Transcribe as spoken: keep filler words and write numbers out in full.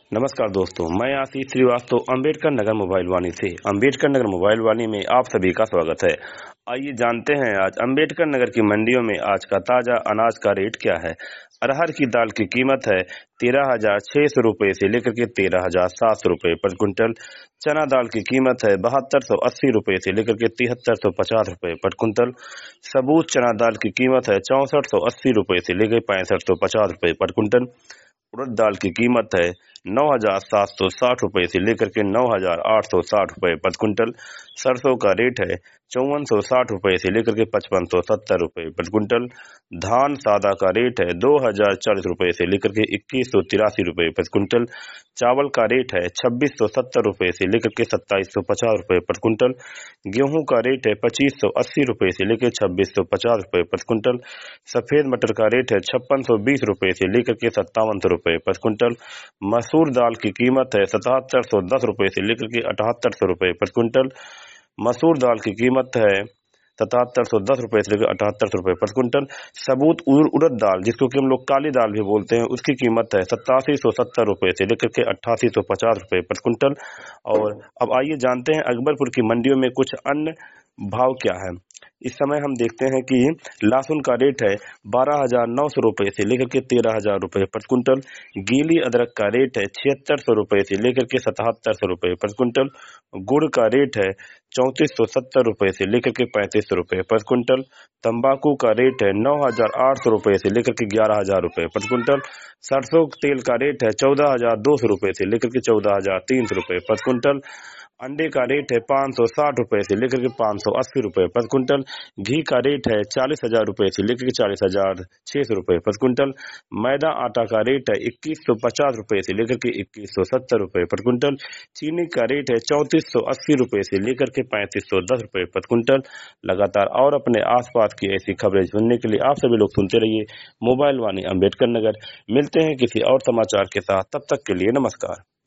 नमस्कार दोस्तों, मैं आशीष श्रीवास्तव अम्बेडकर नगर मोबाइल वाणी से अम्बेडकर नगर मोबाइल वाणी में आप सभी का स्वागत है। आइए जानते हैं आज अम्बेडकर नगर की मंडियों में आज का ताजा अनाज का रेट क्या है। अरहर की दाल की कीमत है तेरह हजार छह सौ रुपए से लेकर के तेरह हजार सात सौ रुपए पर क्विंटल। चना दाल की कीमत है बहत्तर सौ अस्सी रुपए से लेकर के तिहत्तर सौ पचास रुपए पर क्विंटल। सबूत चना दाल की कीमत है चौसठ सौ अस्सी रुपए से लेकर पैंसठ सौ पचास रुपए पर क्विंटल। उड़द दाल की कीमत है नौ हजार सात सौ साठ रुपए से लेकर के नौ हजार आठ सौ साठ रुपए पर क्विंटल। सरसों का रेट है चौवन सौ साठ रुपए से लेकर के पचपन सौ सत्तर रुपए पर क्विंटल। धान सादा का रेट है दो हजार चालीस रुपए से लेकर के इक्कीस सौ तिरासी रुपए पर क्विंटल। चावल का रेट है छब्बीस सौ सत्तर रुपए से लेकर के सत्ताईस सौ पचास रुपए पर क्विंटल। गेहूं का रेट है पच्चीस सौ अस्सी रुपए से लेकर छब्बीस सौ पचास रुपए पर क्विंटल। सफेद मटर का रेट है छप्पन सौ बीस रुपए से लेकर के सत्तावन सौ रुपए पर क्विंटल। मसूर दाल की कीमत है सतहत्तर सौ दस रुपए से लेकर के अठहत्तर सौ रुपए पर क्विंटल। मसूर दाल की कीमत है सतहत्तर सौ दस रुपए से लेकर अठहत्तर सौ रुपए पर क्विंटल। सबूत उड़द दाल, जिसको कि हम लोग काली दाल भी बोलते हैं, उसकी कीमत है सत्तासी सौ सत्तर रुपए से लेकर के अट्ठासी सौ पचास रुपए पर क्विंटल। और अब आइए जानते हैं अकबरपुर की मंडियों में कुछ अन्य भाव क्या है। इस समय हम देखते हैं कि लहसुन का रेट है बारह हजार नौ सौ रुपए से लेकर के तेरह हजार रुपए पर क्विंटल। गीली अदरक का रेट है छिहत्तर सौ रुपए से लेकर के सतहत्तर सौ रुपए पर क्विंटल। गुड़ का रेट है चौंतीस सौ सत्तर रुपए से लेकर के पैंतीस सौ रुपए पर क्विंटल। तंबाकू का रेट है नौ हजार आठ सौ रुपए से लेकर के ग्यारह हजार रुपए पर क्विंटल। सरसों तेल का रेट है चौदह हजार दो सौ रुपए से लेकर के चौदह हजार तीन सौ रुपए पर क्विंटल। अंडे का रेट है पाँच सौ साठ रुपए से लेकर के पाँच सौ अस्सी रुपए पर क्विंटल। घी का रेट है चालीस हजार रुपए से लेकर के चालीस हजार छह सौ रुपए पर क्विंटल। मैदा आटा का रेट है इक्कीस सौ पचास रुपए से लेकर के इक्कीस सौ सत्तर रुपए पर क्विंटल। चीनी का रेट है चौंतीस सौ अस्सी रुपए से लेकर के पैंतीस सौ दस रुपए पर क्विंटल। लगातार और अपने आसपास की ऐसी खबरें सुनने के लिए आप सभी लोग सुनते रहिए मोबाइल वाणी अम्बेडकर नगर। मिलते हैं किसी और समाचार के साथ, तब तक के लिए नमस्कार।